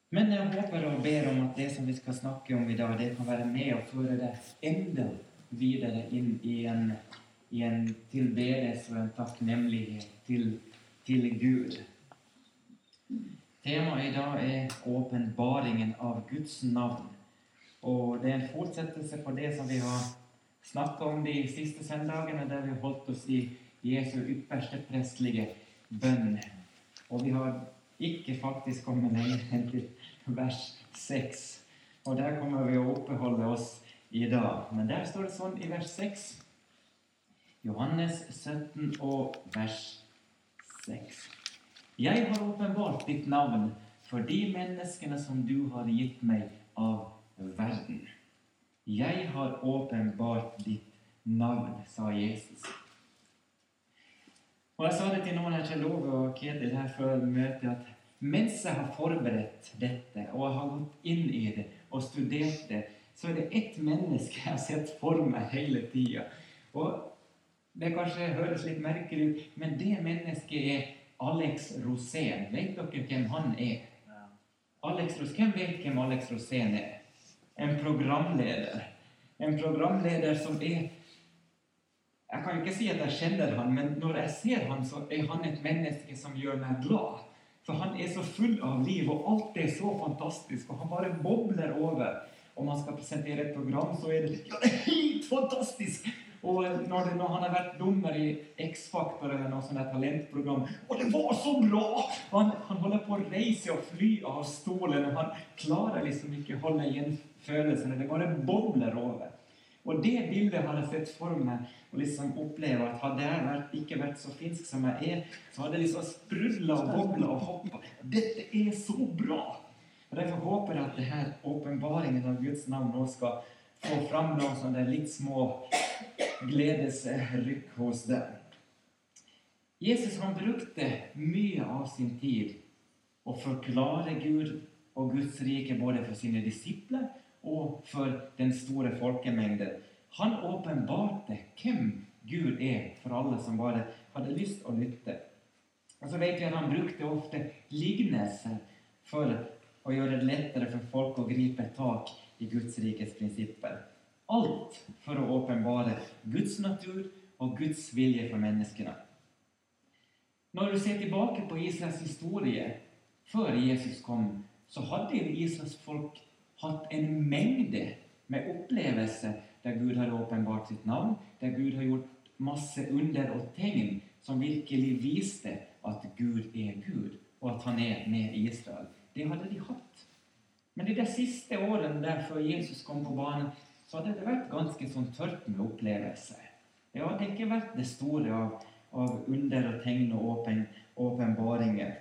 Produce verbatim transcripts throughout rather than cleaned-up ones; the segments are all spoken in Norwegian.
Men jeg håper og ber om at det som vi skal snakke om i dag, det kan være med og føre det enda videre inn i en, i en tilbedelse og en takknemlighet til, til Gud. Temaet i dag er åpenbaringen av Guds navn. Og det er en fortsettelse på det som vi har snakket om de siste søndagene, der vi holdt oss i Jesu ypperste prestlige bønn. Og vi har ikke faktisk kommet lenger enn til vers seks. Og der kommer vi å oppholde oss i dag. Men der står det sånn i vers seks. Johannes sytten og vers seks. Jeg har åpenbart ditt navn for de menneskene som du har gitt meg av verden. Jeg har åpenbart ditt navn, sa Jesus. Og jeg sa det til noen her til lov og Kedel her før møtet, at mens jeg har forberedt dette, og jeg har gått inn i det og studert det, så er det ett menneske jeg har sett for meg hele tiden. Og det kanskje høres litt merkelig ut, men det mennesket er Alex Rosén. Vet dere hvem han er? Alex Rosén, hvem vet hvem Alex Rosén er? En programleder. En programleder som er... Jeg kan ikke si at jeg kjenner han, men når jeg ser han, så er han et menneske som gjør meg glad. For han er så full av liv, og alt er så fantastisk, og han bare bobler over. Om han skal presentere et program, så er det, ja, det er helt fantastisk! Og når, det, når han har vært dommer i X-Factor eller noe sånt talentprogram, og det var så bra! Han, han holder på å reise og fly av stolen, og han klarer liksom ikke å holde igjen følelsene, det bare bobler over. Og det bildet har jeg sett for meg, og liksom oppleve at hadde jeg vært, ikke vært så finsk som jeg er, så hadde jeg liksom sprudlet og boblet og hoppet. Dette er så bra! Og derfor håper jeg at det her åpenbaringen av Guds navn nå skal få fram noen sånne litt små gledesrykk hos deg. Jesus han brukte mye av sin tid å forklare Gud og Guds rike både for sine disipler og for den store folkemengden. Han åpenbarte hvem Gud er for alle som bare hadde lyst å lytte. Og så vet vi at han brukte ofte lignelser for å gjøre det lettere for folk å gripe tak i Guds rikes prinsipper. Alt for å åpenbare Guds natur og Guds vilje for menneskene. Når du ser tilbake på Israels historie før Jesus kom, så hadde Israels folk hatt en mengde med opplevelser der Gud har åpenbart sitt navn, der Gud har gjort masse under og tegn som virkelig viste at Gud er Gud, og at han er med Israel. Det hadde de hatt. Men i de siste årene der før Jesus kom på banen, så hadde det vært ganske sånn tørt med opplevelser. Det hadde ikke vært det store av, av under og tegn og åpen, åpenbaringer.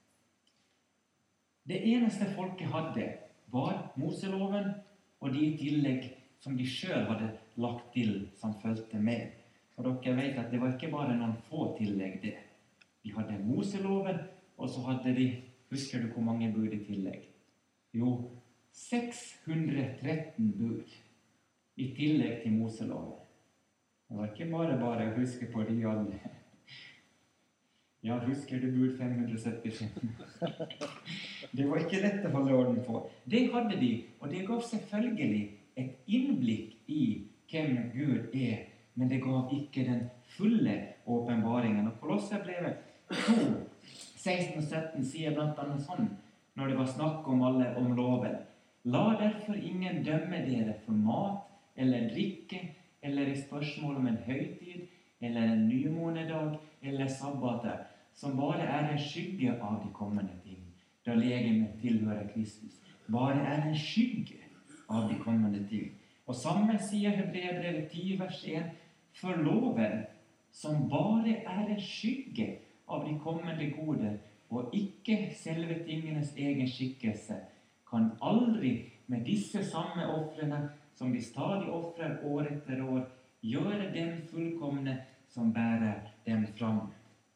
Det eneste folket hadde var Moseloven og de tillegg som de selv hadde lagt til som følte med. Og dere vet at det var ikke bare noen få tillegg det. De hadde Moseloven, og så hadde de, husker du hvor mange bud i tillegg? Jo, seks hundre og tretten bud i tillegg til Moseloven. Det var ikke bare bare å huske på de alle. Ja, husker du bud fem hundre og syttifem? Det var ikke lett å holde orden på. Det hadde de, og det gav selvfølgelig et innblikk i hvem Gud er, men det gav ikke den fulle åpenbaringen. Og Kolosserbrevet to, seksten og sytten sier blant annet sånn, når det var snakk om alle om loven. La derfor ingen dømme dere for mat eller drikke, eller i spørsmål om en høytid, eller en nymånedag, eller sabbater, som bare er en skygge av de kommende ting, da legemet tilhører Kristus. Bare er en skygge av de kommende ting. Og samme sier Hebreerbrevet ti, vers en, for loven, som bare er en skygge av de kommende goder, og ikke selve tingenes egen skikkelse, kan aldri med disse samme offrene, som de stadig offrer år etter år, gjøre dem fullkomne som bærer dem fram.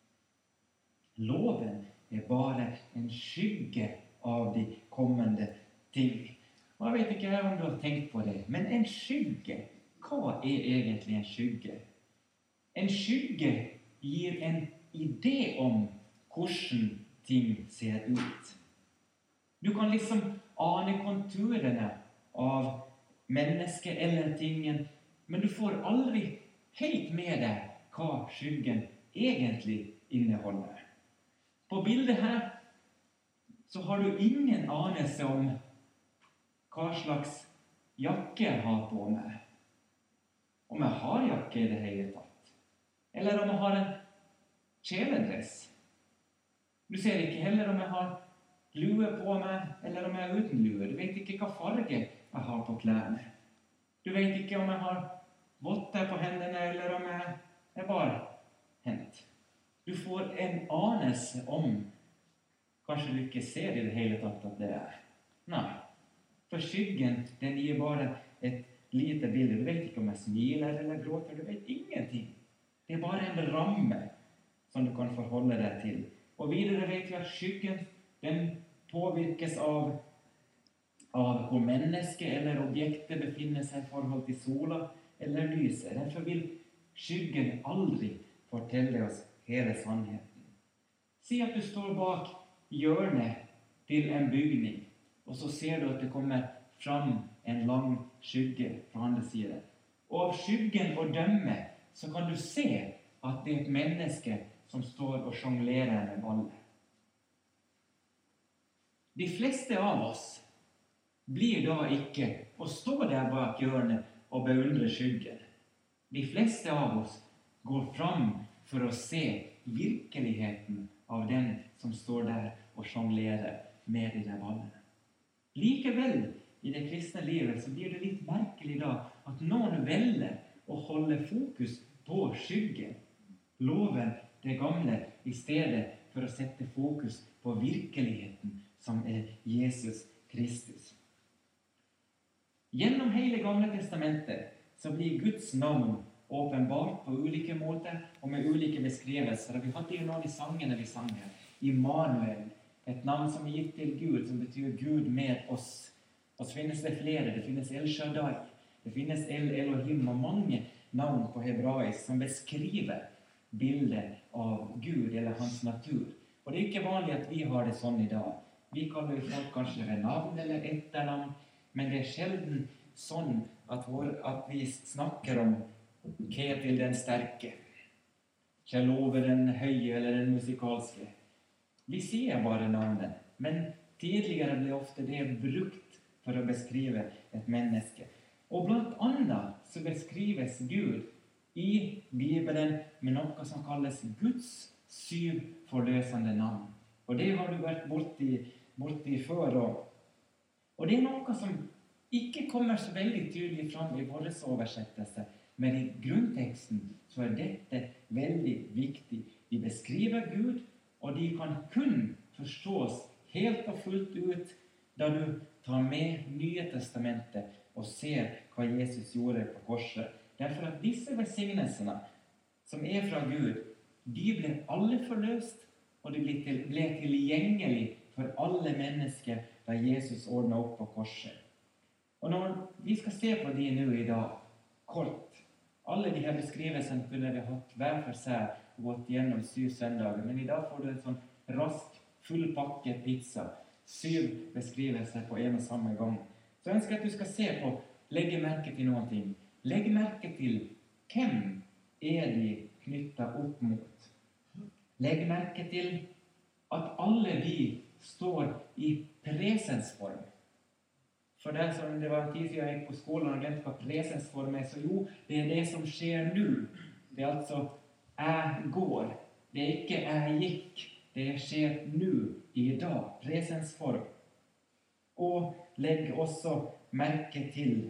Loven er bare en skygge av de kommende ting. Og jeg vet ikke om du har tenkt på det, men en skygge, hva er egentlig en skygge? En skygge gir en idé om hvordan ting ser ut. Du kan liksom ane konturene av mennesket eller tingen, men du får aldri helt med deg hva skyggen egentlig inneholder. På bildet her så har du ingen anelse om hva slags jakke jeg har på meg. Om jeg har jakke i det hele tatt. Eller om jeg har en kjeledress. Du ser ikke heller om jeg har lue på meg, eller om jeg er uten lue. Du vet ikke hva farge jeg har på klærne. Du vet ikke om jeg har votter på hendene, eller om jeg er bare hendt. Du får en anelse om, kanskje du ikke ser i det hele tatt at det er. Nei, for skyggen, den gir bare et lite bilde. Du vet ikke om jeg smiler eller gråter, du vet ingenting. Det er bare en ramme som du kan forholde deg til. Og videre vet vi at skyggen, den påvirkes av, av hvor mennesket eller objektet befinner seg i forhold til sola eller lyset. Derfor vil skyggen aldri fortelle oss hele sannheten. Si at du står bak hjørnet til en bygning, og så ser du at det kommer fram en lang skygge fra andre siden. Og av skyggen å dømme, så kan du se at det er et menneske som står og sjonglerer med baller. De fleste av oss blir da ikke å stå der bak hjørnet og beundre skyggen. De fleste av oss går fram for å se virkeligheten av den som står der og sjonglerer med de der ballene. Likevel, i det kristne livet, så blir det litt merkelig da at noen velger å holde fokus på skyggen, loven, det gamle, i stedet for å sette fokus på virkeligheten som er Jesus Kristus. Gjennom hele Gamle testamentet så blir Guds navn åpenbart på ulike måter og med ulike beskrivelser. Vi hadde jo noen i sangene vi sang her. Immanuel, et navn som er gitt til Gud, som betyr Gud med oss. Og så finnes det flere. Det finnes El Shaddai, det finnes El Elohim og mange navn på hebraisk som beskriver bildet av Gud eller hans natur. Og det er ikke vanlig at vi har det sånn i dag. Vi kaller folk kanskje ved navn eller etternavn, men det er sjelden sånn at, vår, at vi snakker om Ketil den sterke, Kjell Ove den høye eller den musikalske. Vi sier bare navnet, men tidligere ble ofte det brukt for å beskrive et menneske. Og blant annet så beskrives Gud i Bibelen med noe som kalles Guds syv forløsende navn. Og det har du vært borti borti før. Og, og det er noe som ikke kommer så veldig tydelig fram i vår oversettelse, men i grunnteksten så er dette veldig viktig. De beskriver Gud, og de kan kun forstås helt og fullt ut da du tar med Nye testamentet og ser hva Jesus gjorde på korset. Derfor at disse velsignelsene som er fra Gud, de ble alle forløst, og de ble, til, ble tilgjengelig for alle mennesker da Jesus ordnet opp på korset. Og når vi skal se på de nå i dag, kort, alle de her beskrivelsene kunne vi hatt hver for seg og gått gjennom syv søndager, men i dag får du en sånn rask, fullpakket pizza, syv beskrivelser på en og samme gang. Så jeg ønsker at du skal se på, legge merke til noen ting. Legg merke til hvem er de knyttet opp mot. Legg merke til at alle de står i presensform. For det som det var en tid siden jeg gikk på skolen og glemte hva presensform er, så jo, det er det som skjer nå. Det er altså jeg går. Det er ikke jeg gikk. Det skjer nå, i dag. Presensform. Og legg også merke til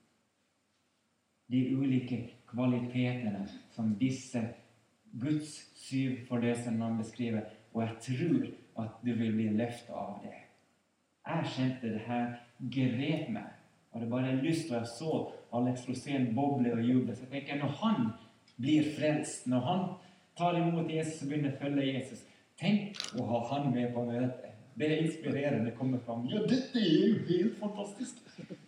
de ulike kvalitetene som disse Guds syv forløsende navn beskriver, og jeg tror at du vil bli løftet av det. Jeg kjente det her grep meg, og det bare lyst til å så Alex Rosén boble og juble. Så jeg tenker, når han blir frelst, når han tar imot Jesus og begynner å følge Jesus, tenk å ha han med på møtet. Det er inspirerende, det kommer fram. Ja, dette er jo helt fantastisk.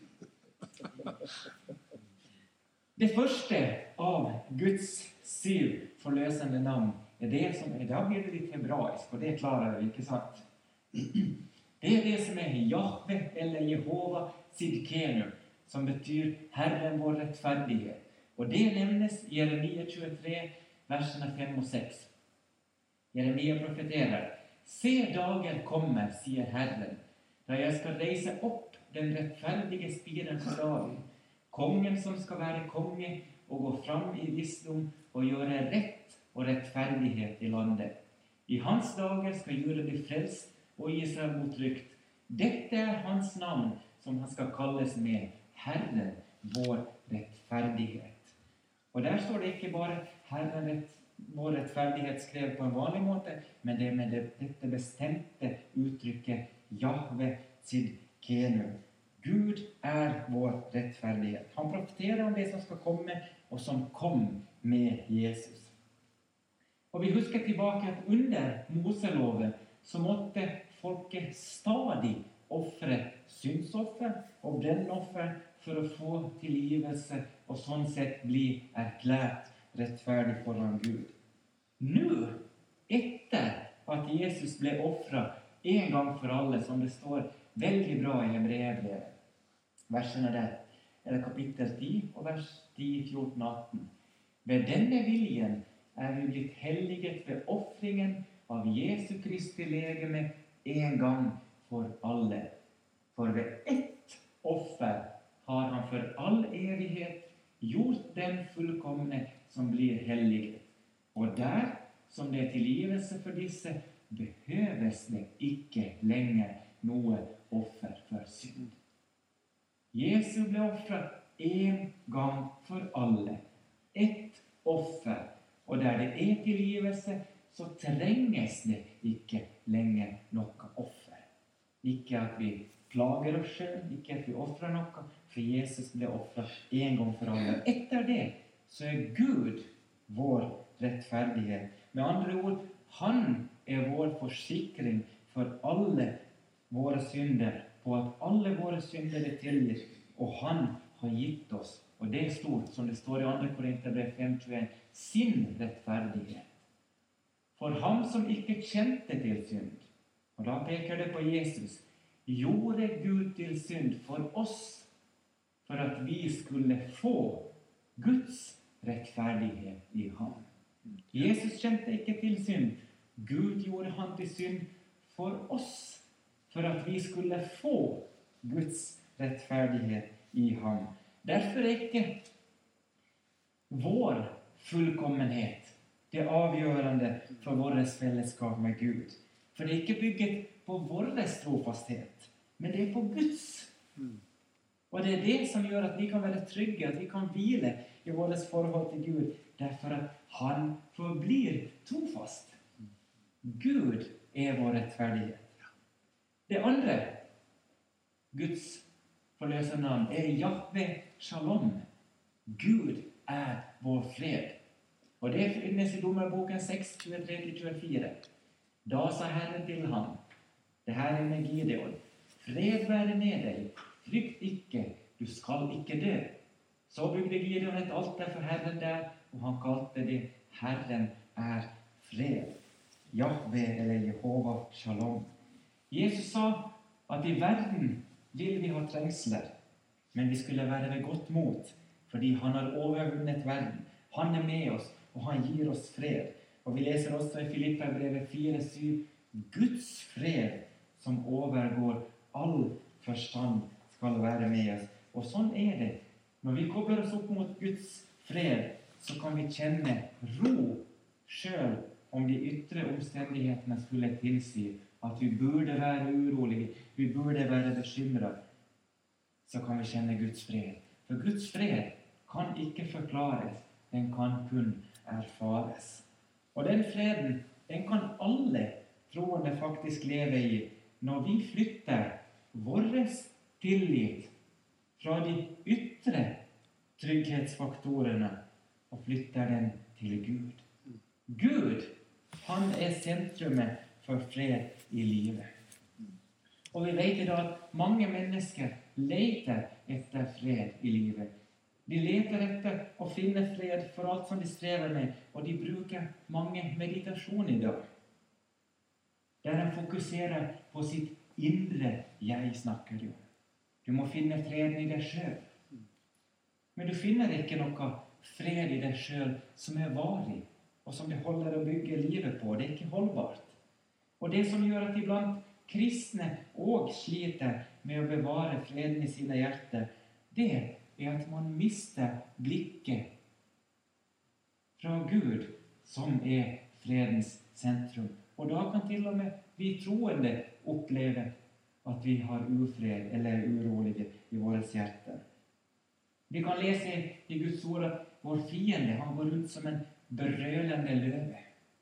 Det første av Guds syv forløsende navn er det som er, da blir det litt hebraisk, og det klarer vi, ikke sant? Det er det som er Jahve eller Jehova Sidkenu, som betyr Herren vår rettferdighet. Og det nevnes i Jeremia tjuetre, versene fem og seks. Jeremia profeterer: Se, dager kommer, sier Herren, da jeg skal reise opp den rettferdige spiren for David, kongen som skal være konge og gå fram i visdom og gjøre rett og rettferdighet i landet. I hans dager skal Juda bli frelst og Israel mot rykt. Dette er hans navn som han skal kalles med, Herren vår rettferdighet. Og der står det ikke bare Herren rett, vår rettferdighet skrevet på en vanlig måte, men det med det, dette bestemte uttrykket Jahve Sidkenu. Gud er vår rettferdighet. Han profeterer om det som skal komme, og som kom med Jesus. Og vi husker tilbake at under Moseloven så måtte folket stadig offre syndsoffer og brennoffer for å få tilgivelse og sånn sett bli erklært rettferdig foran Gud. Nå, etter at Jesus ble offret en gang for alle, som det står veldig bra i Hebreerbrevet, versene der, eller kapittel ti og vers ti, fjorten, atten. Ved denne viljen er vi blitt helliget ved offringen av Jesu Kristi legeme en gang for alle. For ved ett offer har han for all evighet gjort den fullkomne som blir helliget. Og der, som det er tilgivelse for disse, behøves det ikke lenger noe offer for synd. Jesus ble offret en gang for alle. Ett offer. Og der det er tilgivelse, så trenges det ikke lenger noe offer. Ikke at vi plager oss selv, ikke at vi offrer noe, for Jesus ble offret en gang for alle. Etter det så er Gud vår rettferdighet. Med andre ord, han er vår forsikring for alle våre synder, på at alle våre synder er tilgitt, og han har gitt oss, og det er stort, som det står i andre Korinterbrev fem tjueen, sin rettferdighet. For ham som ikke kjente til synd, og da peker det på Jesus, gjorde Gud til synd for oss, for at vi skulle få Guds rettferdighet i ham. Jesus kjente ikke til synd. Gud gjorde han til synd for oss, for at vi skulle få Guds rettferdighet i ham. Derfor er ikke vår fullkommenhet det avgjørende for vårt fellesskap med Gud. For det er ikke bygget på vår trofasthet, men det er på Guds. Og det er det som gjør at vi kan være trygge, at vi kan hvile i vårt forhold til Gud, derfor at han forblir trofast. Gud er vår rettferdighet. Det andre, Guds forløsende navn, er Jahve Shalom. Gud er vår fred. Og det finnes i Dommerboken seks, tjuetre til tjuefire. Da sa Herren til ham, det her er med Gideon, fred være med deg, frykt ikke, du skal ikke dø. Så bygde Gideon et alter for Herren der, og han kalte det Herren er fred. Jahve eller Jehova Shalom. Jesus sa at i verden vil vi ha trengsler, men vi skulle være ved godt mot, fordi han har overvunnet verden. Han er med oss, og han gir oss fred. Og vi leser også i Filipperbrevet fire syv, Guds fred som overgår all forstand skal være med oss. Og sånn er det. Når vi kobler oss opp mot Guds fred, så kan vi kjenne ro selv om de ytre omstendighetene skulle tilsi at vi burde være urolige, vi burde være bekymret, så kan vi kjenne Guds fred. For Guds fred kan ikke forklares, den kan kun erfares. Og den freden, den kan alle troende faktisk leve i, når vi flytter vår tillit fra de ytre trygghetsfaktorene og flytter den til Gud. Gud, han er sentrumet for fred i livet. Og vi vet i dag at mange mennesker leter etter fred i livet. De leter etter å finne fred for alt som de strever med, og de bruker mange meditasjon i dag. Der de fokuserer på sitt indre jeg snakker du om. Du må finne freden i deg selv. Men du finner ikke noe fred i deg selv som er varig, og som det holder å bygge livet på. Det er ikke holdbart. Og det som gjør at iblant kristne også sliter med å bevare freden i sine hjerter, det er at man mister blikket fra Gud, som er fredens sentrum. Og da kan til og med vi troende oppleve at vi har ufred eller er urolige i våre hjerter. Vi kan lese i Guds ord at vår fiende, han går rundt som en brølende løve.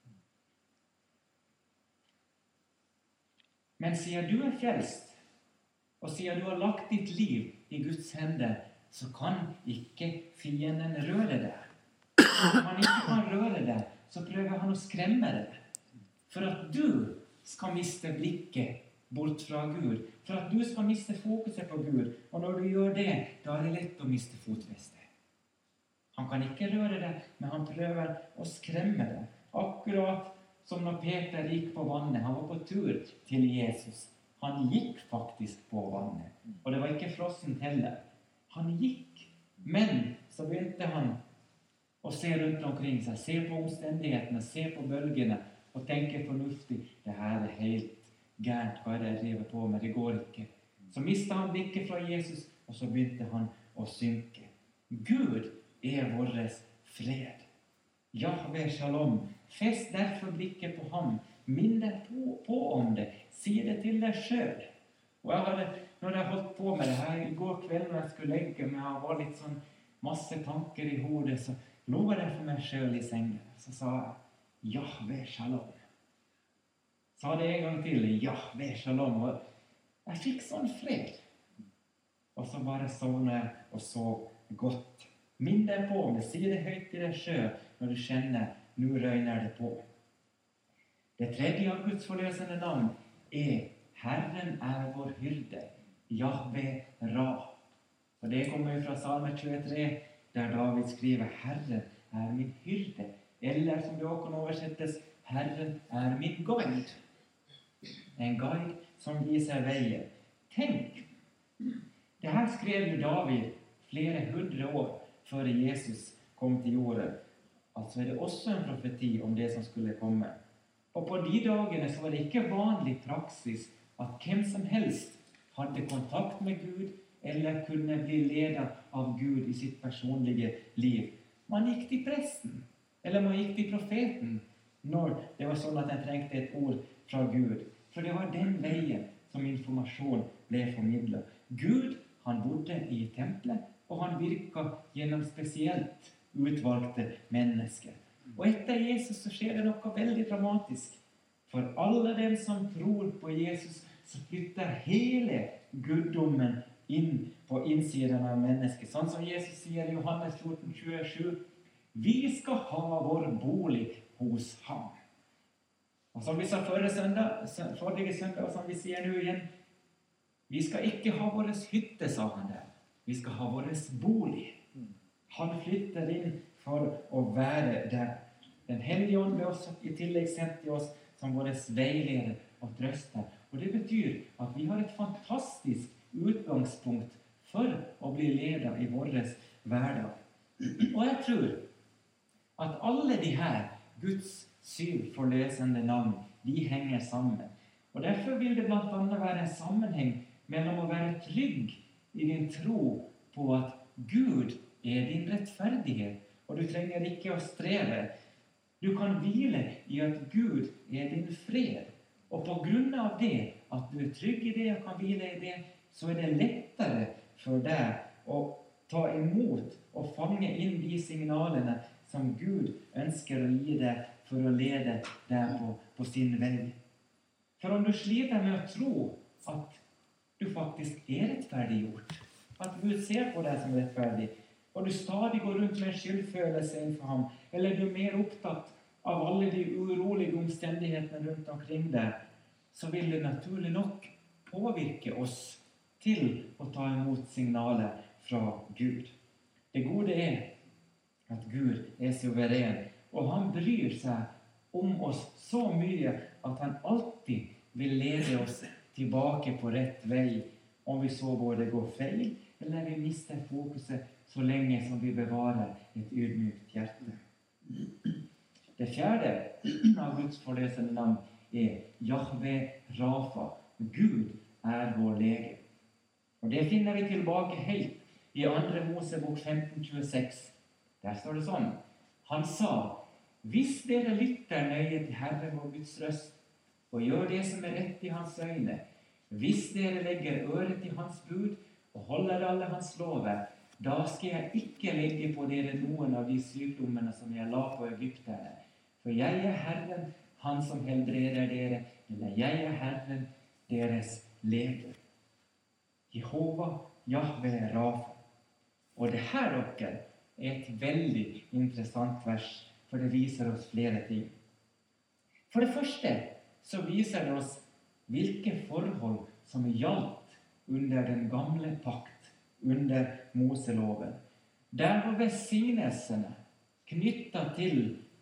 Men siden du er frelst, og siden du har lagt ditt liv i Guds hender, så kan ikke fienden røre deg. Om han ikke kan røre deg, så prøver han å skremme deg. For at du skal miste blikket bort fra Gud. For at du skal miste fokuset på Gud. Og når du gjør det, da er det lett å miste fotfestet. Han kan ikke røre deg, men han prøver å skremme deg. Akkurat som når Peter gikk på vannet. Han var på tur til Jesus. Han gikk faktisk på vannet. Og det var ikke frossent heller. Han gikk. Men så begynte han å se rundt omkring seg. Se på omstendighetene, se på bølgene. Og tenke fornuftig. Det her er helt gærent. Hva er det jeg driver på med? Det går ikke. Så mistet han blikket fra Jesus, og så begynte han å synke. Gud er våres fred. Jahve shalom. Fest derfor blikket på ham. Minn deg på, på om det. Si det til deg selv. Og jeg hadde, når jeg holdt på med det her, i går kveld når jeg skulle legge meg, jeg var litt sånn masse tanker i hodet, så lå jeg for meg selv i sengen. Så sa jeg, Jahve shalom. Sa det en gang til, Jahve shalom. Og jeg fikk sånn fred. Og så bare sovnet jeg og sov godt. Minn deg på om det, si det høyt til deg selv når du kjenner, nå røyner det på. Det tredje av Guds forløsende navn er Herren er vår hyrde, Jahve Ra. Og det kommer fra Salme tjuetre, der David skriver, Herren er min hyrde. Eller som det også kan oversettes, Herren er min guide. En guide som viser veien. Tenk, det her skrev jo David flere hundre år før Jesus kom til jorden. Altså er det også en profeti om det som skulle komme. Og på de dagene så var det ikke vanlig praksis at hvem som helst hadde kontakt med Gud eller kunne bli ledet av Gud i sitt personlige liv. Man gikk til presten, eller man gikk til profeten når det var sånn at en trengte et ord fra Gud. For det var den veien som informasjon ble formidlet. Gud, han bodde i tempelet, og han virket gjennom spesielt utvalgte mennesker. Og etter Jesus så skjer det noe veldig dramatisk. For alle dem som tror på Jesus, så flytter hele guddommen inn på innsiden av mennesket. Sånn som Jesus sier i Johannes fjorten tjuesju, vi skal ha vår bolig hos ham. Og som vi sa forrige søndag, forrige søndag, og som vi sier nå igjen, vi skal ikke ha vår hytte, sa han der. Vi skal ha vår bolig. Han flytter inn for å være der. Den hellige ånd ble også i tillegg sendt til oss som vår veileder og trøster. Og det betyr at vi har et fantastisk utgangspunkt for å bli ledet i vår hverdag. Og jeg tror at alle de her Guds syv forløsende navn, de henger sammen. Og derfor vil det blant annet være en sammenheng mellom å være trygg i din tro på at Gud er din rettferdighet, og du trenger ikke å streve. Du kan hvile i at Gud er din fred. Og på grunn av det, at du er trygg i det og kan hvile i det, så er det lettere for deg å ta imot og fange inn de signalene som Gud ønsker å gi deg for å lede deg på, på sin vei. For om du sliter med å tro at du faktisk er rettferdiggjort, at Gud ser på deg som rettferdig, og du stadig går rundt med skyldfølelse innenfor ham, eller du er mer opptatt av alle de urolige omstendighetene rundt omkring deg, så vil det naturlig nok påvirke oss til å ta imot signaler fra Gud. Det gode er at Gud er suveren, og han bryr seg om oss så mye at han alltid vil lede oss tilbake på rett vei, om vi så både går feil, eller vi mister fokuset så lenge som vi bevarer et ydmykt hjerte. Det fjerde av Guds forløsende navn er Jahve Rafa. Gud er vår lege. Og det finner vi tilbake helt i andre Mosebok femten tjueseks. Der står det sånn: Han sa, hvis dere lytter nøye til Herren vår Guds røst, og gjør det som er rett i hans øyne, hvis dere legger øret til hans bud og holder alle hans lover, da skal jeg ikke legge på dere noen av de sykdommene som jeg la på egypterne. For jeg er Herren, han som helbreder dere, eller jeg er Herren, deres lege. Jehova, Jahve Rafa. Og det her, dere, er et veldig interessant vers, for det viser oss flere ting. For det første så viser det oss hvilke forhold som gjaldt under den gamle pakt, under Moseloven. Der var velsignelsene knyttet til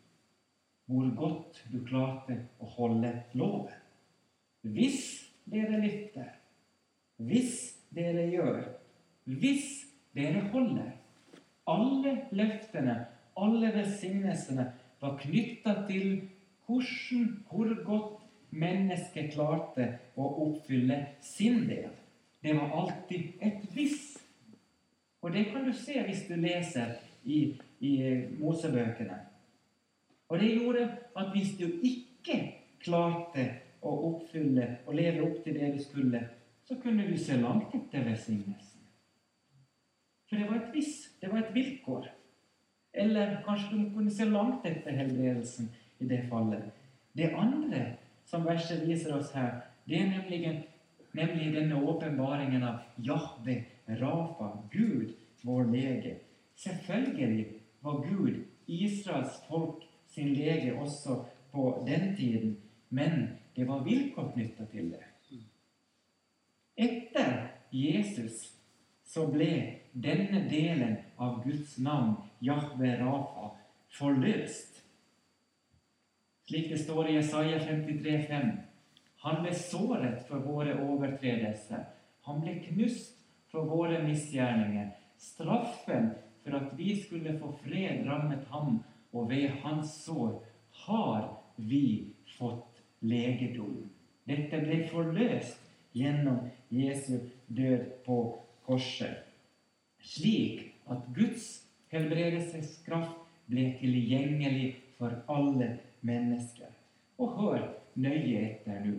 hvor godt du klarte å holde loven. Hvis dere lytter, hvis dere gjør, hvis dere holder, alle løftene, alle velsignelsene var knyttet til hvordan, hvor godt mennesket klarte å oppfylle sin del. Det var alltid et hvis. Og det kan du se hvis du leser i, i Mosebøkene. Og det gjorde at hvis du ikke klarte å oppfylle og leve opp til det du skulle, så kunne du se langt etter velsignelsen. For det var et hvis, det var et vilkår. Eller kanskje du kunne se langt etter helbredelsen i det fallet. Det andre som verset viser oss her, det er nemlig, nemlig denne åpenbaringen av Jahve Rafa, Gud, vår lege. Selvfølgelig var Gud Israels folk sin lege også på den tiden, men det var vilkår knyttet til det. Etter Jesus så ble denne delen av Guds navn, Jahve Rafa, forløst. Slik det står i Jesaja femtitre fem. Han ble såret for våre overtredelser. Han ble knust for våre misgjerninger. Straffen for at vi skulle få fred rammet ham, og ved hans sår har vi fått legedom. Dette ble forløst gjennom Jesu død på korset, slik at Guds helbredelseskraft ble tilgjengelig for alle mennesker. Og hør nøye etter nå.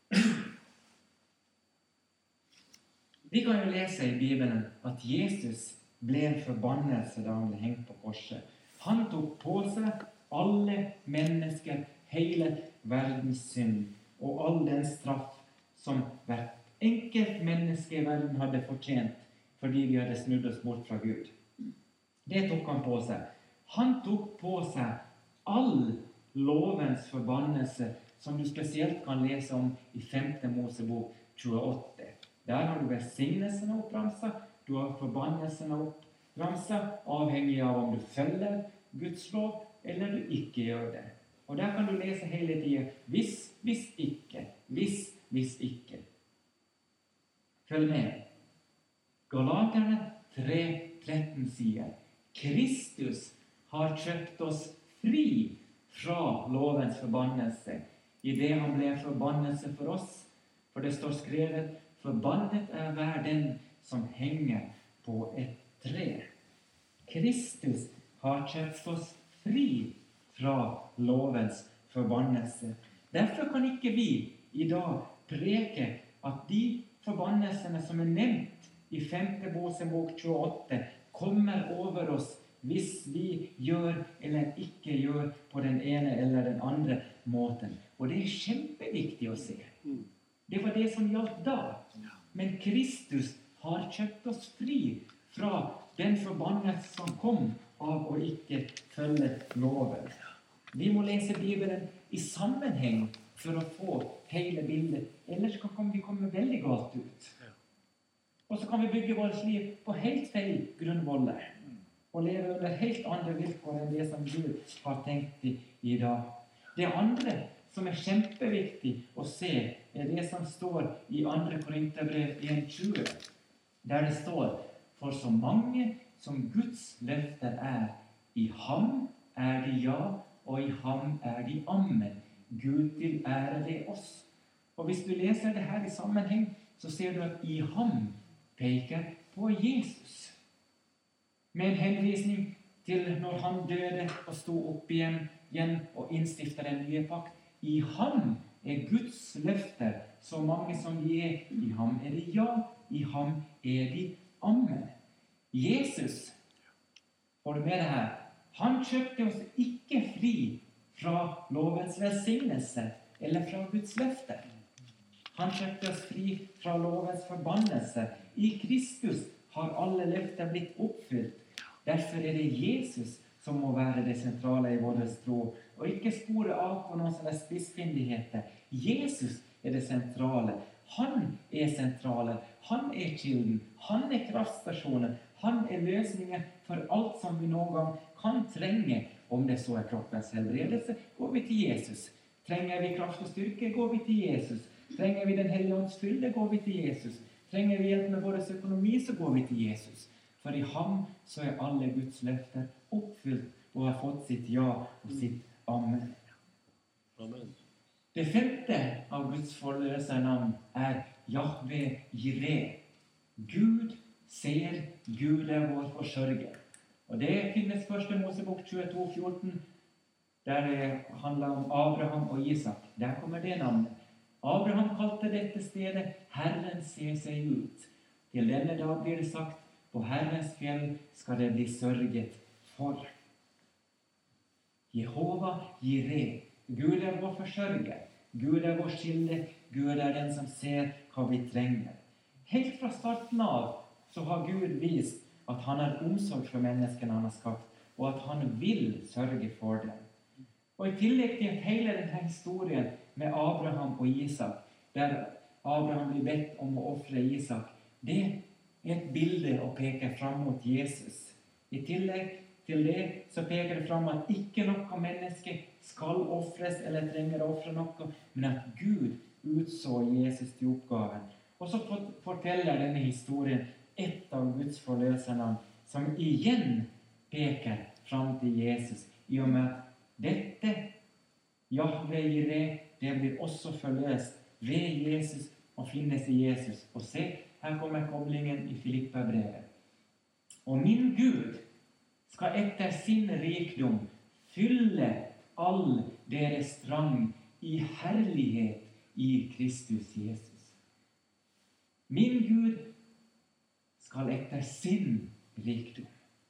Vi kan jo lese i Bibelen at Jesus ble en forbannelse da han ble hengt på korset. Han tok på seg alle mennesker, hele verdens synd, og all den straff som hvert enkelt menneske i verden hadde fortjent, fordi vi hadde snudd oss bort fra Gud. Det tok han på seg. Han tok på seg all lovens forbannelse, som du spesielt kan lese om i femte Mosebok tjueåtte. Der har du velsignelsene oppramset, du har forbannelsene oppramset, avhengig av om du følger Guds lov, eller du ikke gjør det. Og der kan du lese hele tiden, hvis, hvis ikke, hvis, hvis ikke. Følg med. Galaterne tre tretten sier, Kristus har kjøpt oss fri fra lovens forbannelse, i det han ble en forbannelse for oss. For det står skrevet, forbannet er hver den som henger på et tre. Kristus har kjøpt oss fri fra lovens forbannelse. Derfor kan ikke vi i dag preke at de forbannelsene som er nevnt i femte Mosebok tjueåtte kommer over oss hvis vi gjør eller ikke gjør på den ene eller den andre måten. Og det er kjempeviktig å se. Det var det som gjaldt da. Men Kristus har kjøpt oss fri fra den forbannelse som kom av å ikke følge loven. Vi må lese Bibelen i sammenheng for å få hele bildet. Ellers kan vi komme veldig galt ut. Og så kan vi bygge vårt liv på helt feil grunnvoller. Og leve under helt andre vilkår enn det som Gud har tenkt i, i dag. Det andre som er kjempeviktig å se, er det som står i andre Korinterbrev en tjue, der det står: for så mange som Guds løfter er, i ham er de ja, og i ham er de amen. Gud til ære ved oss. Og hvis du leser det her i sammenheng, så ser du at i ham peker på Jesus. Med en henvisning til når han døde og stod opp igjen, igjen og innstiftet den nye pakt. I ham er Guds løfter så mange som de er. I ham er de ja, i ham er de amen. Jesus, får du med det her, han kjøpte oss ikke fri fra lovens velsignelse eller fra Guds løfter. Han kjøpte oss fri fra lovens forbannelse. I Kristus har alle løfter blitt oppfylt. Derfor er det Jesus som må være det sentrale i vår tro, og ikke spore av på noen som er spissfindigheter. Jesus er det sentrale. Han er sentrale. Han er kilden. Han er kraftstasjonen. Han er løsningen for alt som vi noen gang kan trenge. Om det så er kroppens helbredelse, går vi til Jesus. Trenger vi kraft og styrke, går vi til Jesus. Trenger vi den hellige ånds fylde, går vi til Jesus. Trenger vi hjelp med vår økonomi, så går vi til Jesus. For i ham så er alle Guds løfter oppfylt og har fått sitt ja og sitt amen. Amen. Det femte av Guds forløsernavn er Jahve Jireh. Gud ser, Gud er vår forsørger. Og det finnes første Mosebok tjueto fjorten, der det handler om Abraham og Isak. Der kommer det navnet. Abraham kalte dette stedet Herren ser seg ut. Til denne dag blir det sagt: på Herrens fjell skal det bli sørget for. Jehova Jireh. Gud er vår forsørger. Gud er vår kilde. Gud er den som ser hva vi trenger. Helt fra starten av så har Gud vist at han har omsorg for menneskene han har skapt, og at han vil sørge for dem. Og i tillegg til hele denne historien med Abraham og Isak, der Abraham blir bedt om å offre Isak, det er et bilde og peker fram mot Jesus. I tillegg til det så peker det fram at ikke noe menneske skal offres eller trenger å offre noe, men at Gud utså Jesus til oppgaven. Og så forteller denne historien ett av Guds forløsernavn, som igjen peker fram til Jesus, i og med at dette, Jahve Jireh, det blir også forløst ved Jesus og finnes i Jesus. Og se, her kommer koblingen i Filipperbrevet. Og min Gud skal etter sin rikdom fylle all deres trang i herlighet i Kristus Jesus. Min Gud skal etter sin rikdom.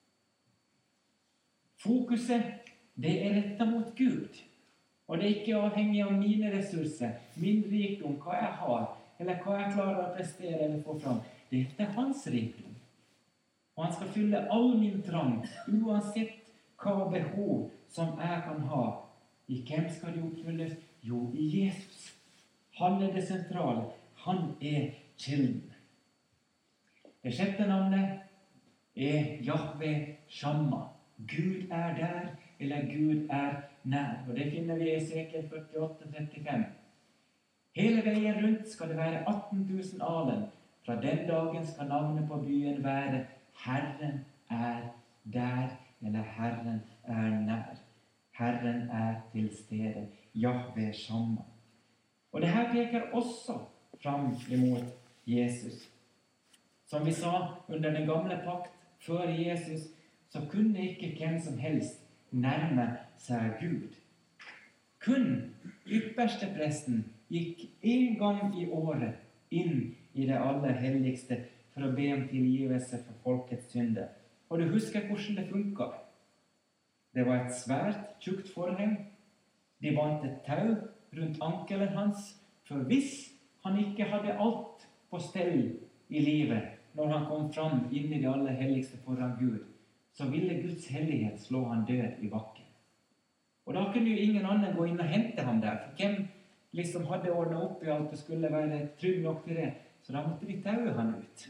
Fokuset, det er rettet mot Gud. Og det er ikke avhengig av mine ressurser, min rikdom, hva jeg har, eller hva jeg klarer å prestere eller få fram. Dette er hans rikdom. Og han skal fylle all min trang, uansett hva behov som jeg kan ha. I hvem skal de oppfylles? Jo, i Jesus. Han er det sentrale. Han er kilden. Det sjette navnet er Jahve Shamma. Gud er der, eller Gud er nær. Og det finner vi i Esekiel førtiåtte trettifem. Hele veien rundt skal det være atten tusen alen. Fra den dagen skal navnet på byen være Herren er der, eller Herren er nær. Herren er til stede. Jahve Shamma. Og det her peker også fram imot Jesus. Som vi sa under den gamle pakt, før Jesus, så kunne ikke hvem som helst nærme seg Gud. Kun ypperste presten gikk en gang i året inn i det aller helligste for å be om tilgivelse for folkets synder. Og du husker hvordan det funket. Det var et svært tjukt forheng. De bandt et tau rundt ankelen hans, for hvis han ikke hadde alt på stell i livet når han kom fram inn i det aller helligste foran Gud, så ville Guds hellighet slå han død i bakken. Og da kunne jo ingen annen gå inn og hente ham der, for hvem liksom hadde ordnet opp i alt og skulle være trygg nok til det, så da måtte de taue han ut.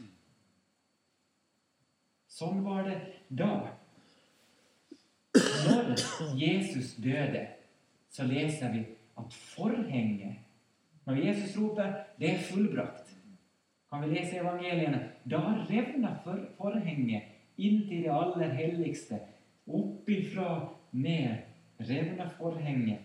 Sånn var det da. Når Jesus døde, så leser vi at forhenget, når Jesus roper, det er fullbrakt, kan vi lese evangeliene, da revner for, forhenget inn til det aller helligste, oppifra ned, revner forhenget.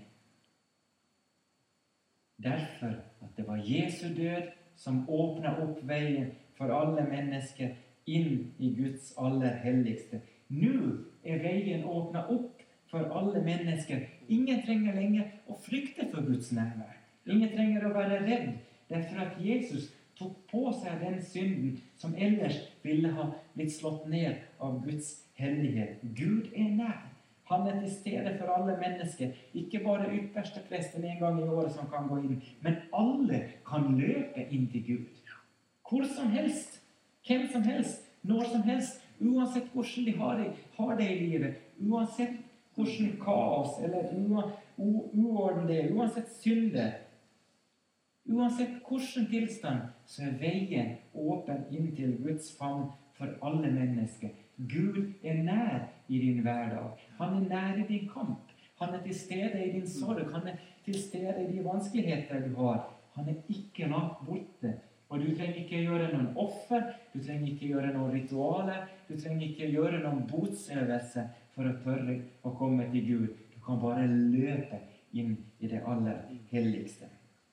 Derfor at det var Jesu død som åpnet opp veien for alle mennesker inn i Guds aller helligste. Nå er veien åpnet opp for alle mennesker. Ingen trenger lenger å frykte for Guds nærvær. Ingen trenger å være redd, derfor at Jesus tok på seg den synden som ellers ville ha blitt slått ned av Guds hellighet. Gud er nær. Han er til stede for alle mennesker. Ikke bare ypperste presten en gang i året som kan gå inn, men alle kan løpe inn til Gud. Hvor som helst, hvem som helst, når som helst, uansett hvordan de har det, har det i livet, uansett hvordan kaos eller uorden det er, uansett synde, uansett hvordan tilstand, så er veien åpen inn til Guds favn for alle mennesker. Gud er nær i din hverdag. Han er nær i din kamp. Han er til stede i din sorg. Han er til stede i de vanskeligheter du har. Han er ikke langt borte. Og du trenger ikke gjøre noen offer. Du trenger ikke gjøre noen ritualer. Du trenger ikke gjøre noen botsøvelse for å tørre å komme til Gud. Du kan bare løpe inn i det aller helligste.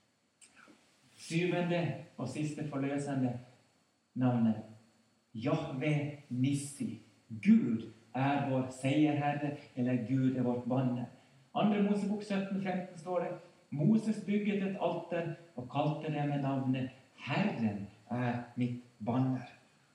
Syvende og siste forløsende navnet. Jahve Nissi. Gud er vår seierherre, eller Gud er vårt banner. Andre Mosebok sytten femten står det, Moses bygget et alter og kalte det med navnet Herren er mitt banner.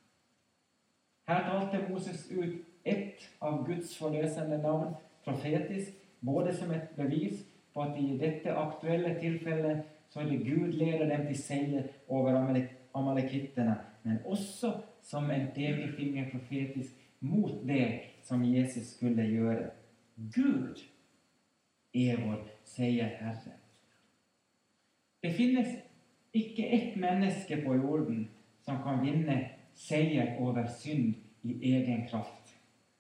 Her talte Moses ut ett av Guds forløsende navn, profetisk, både som et bevis på at i dette aktuelle tilfellet så er det Gud leder dem til seier over amalekittene, men også som en pekefinger profetisk mot det som Jesus skulle gjøre. Gud er vår seierherre. Det finnes ikke ett menneske på jorden som kan vinne seier over synd i egen kraft.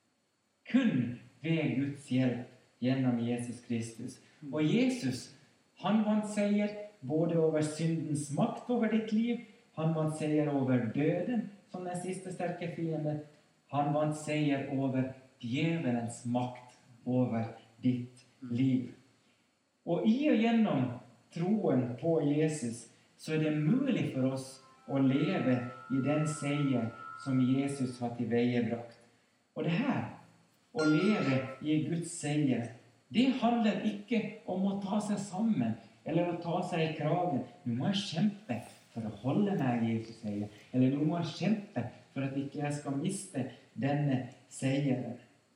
Kun ved Guds hjelp gjennom Jesus Kristus. Og Jesus, han vant seier både over syndens makt over ditt liv, han vant seier over døden, som den siste sterke fiende. Han vant seier over djevelens makt over ditt liv. Og i og gjennom troen på Jesus, så er det mulig for oss å leve i den seier som Jesus har tilveiebrakt. Og det her, å leve i Guds seier, det handler ikke om å ta seg sammen, eller å ta seg i kragen. Nå må jeg kjempe for å holde meg, Jesus sier. Eller nå må jeg kjempe for at ikke jeg skal miste denne seieren.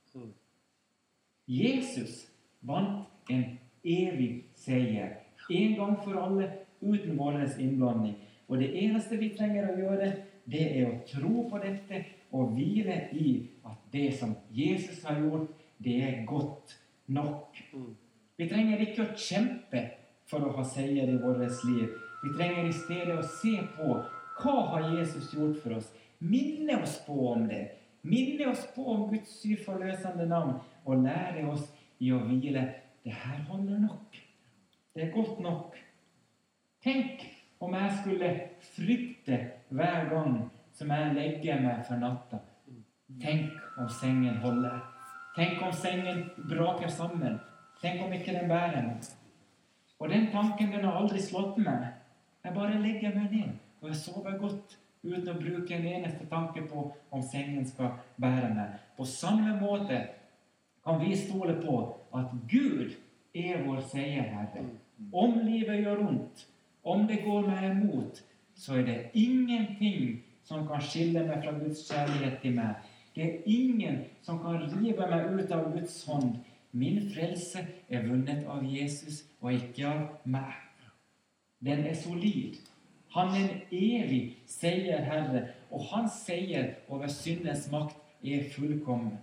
Jesus vant en evig seier. En gang for alle, uten vår innblanding. Og det eneste vi trenger å gjøre, det er å tro på dette og hvile i at det som Jesus har gjort, det er godt nok. Vi trenger ikke å kjempe for å ha seier i vårt liv. Vi trenger i stedet å se på hva har Jesus gjort for oss. Minne oss på om det. Minne oss på om Guds syvforløsende navn og lære oss i å hvile. Det her holder nok. Det er godt nok. Tenk om jeg skulle frykte hver gang som jeg legger meg for natta. Tenk om sengen holder. Tenk om sengen braker sammen. Tenk om ikke den bærer meg. Og den tanken den har aldri slått meg. Jeg bare legger meg ned, og jeg sover godt, uten å bruke en eneste tanke på om sengen skal bære meg. På samme måte kan vi stole på at Gud er vår seierherre. Om livet gjør ondt, om det går meg imot, så er det ingenting som kan skille meg fra Guds kjærlighet til meg. Det er ingen som kan rive meg ut av Guds hånd. Min frelse er vunnet av Jesus og ikke av meg. Den er solid. Han er en evig seierherre, og hans seier over syndens makt er fullkommen.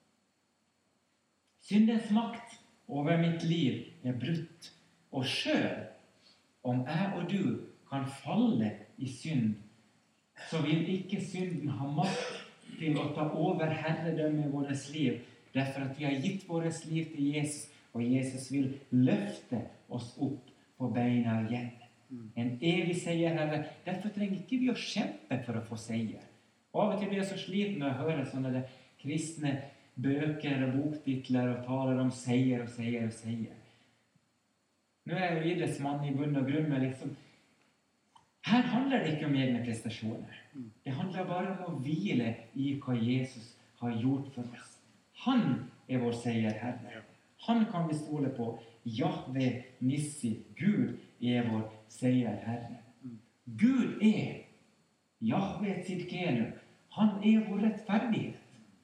Syndens makt over mitt liv er brutt, og selv om jeg og du kan falle i synd, så vil ikke synden ha makt til å ta over herredømme i vårt liv, derfor at vi har gitt vårt liv til Jesus, Og Jesus vil løfte oss opp på beina igjen. En evig seier, Herre. Derfor trenger ikke vi å kjempe for å få seier. Og av og til blir jeg så sliten når jeg hører sånne kristne bøker og boktitler og taler om seier og seier og seier. Nå er jeg jo idrettsmann i bunn og grunn, men liksom her handler det ikke om egne prestasjoner. Det handler bare om å hvile i hva Jesus har gjort for oss. Han er vår seier, Herre. Han kan vi stole på. Jahve Nissi. Gud er vår seier, Herre. Gud er Jahve Tzidkenu. Han er vår rettferdighet.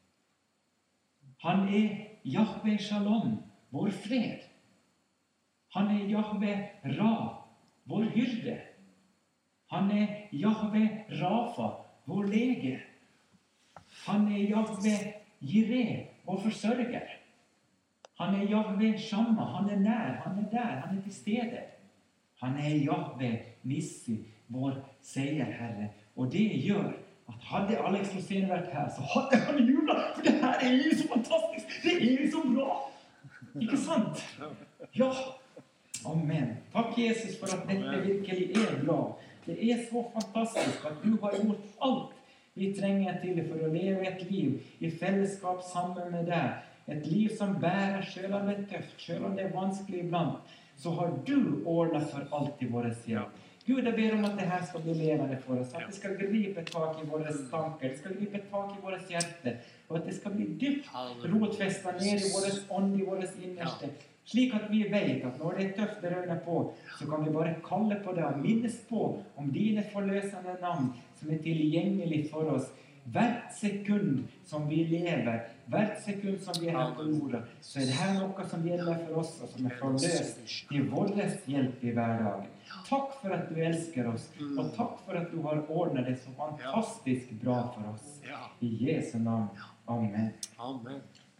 Han er Jahve Shalom, vår fred. Han er Jahve Ra, vår hyrde. Han er Jahve Rafa, vår lege. Han er Jahve Jireh, vår forsørger. Han er Jahve Shamma, han er nær, han er der, han er til stede. Han er Jahve Nissi, vår seier, Herre. Og det gjør at hadde Alex Rosén vært her, så hadde han jublet, for det her er jo så fantastisk, det er jo så bra. Ikke sant? Ja, amen. Takk Jesus for at dette virkelig er bra. Det er så fantastisk at du har gjort alt vi trenger til for å leve et liv i fellesskap sammen med deg. Et liv som bærer, selv om det er tøft, selv om det er vanskelig iblant, så har du ordnet for alt i våre sider. Gud, jeg ber om at det her skal bli levende for oss, at det skal gripe tak i våre tanker, det skal gripe tak i våre hjerter, og at det skal bli dypt rotfestet ned i våre ånd, i våre innerste, slik at vi vet at når det er tøft det røyner på, så kan vi bare kalle på det og minnes på om dine forløsende navn som er tilgjengelig for oss. Hvert sekund som vi lever, hvert sekund som vi er her på jorda, så er det her noe som gjelder for oss, og som er forløst til vår hjelp i hverdagen. Takk for at du elsker oss, og takk for at du har ordnet det så fantastisk bra for oss. I Jesu navn. Amen. Amen.